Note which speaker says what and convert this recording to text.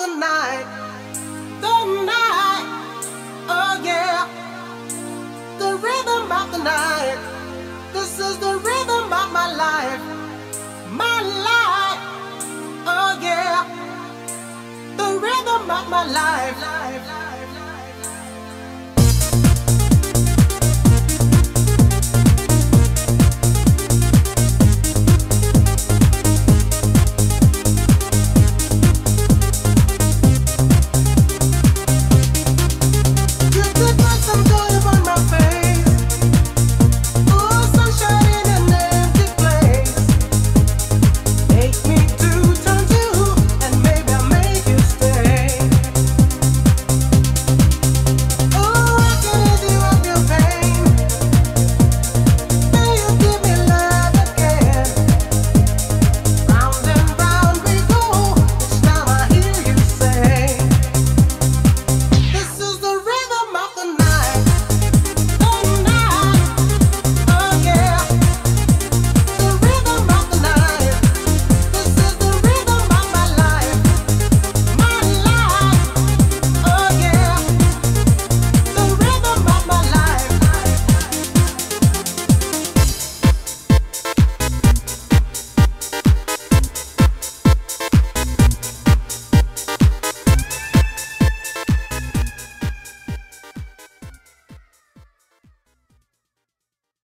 Speaker 1: the night, oh yeah, the rhythm of the night. This is the rhythm of my life, oh yeah, the rhythm of my life.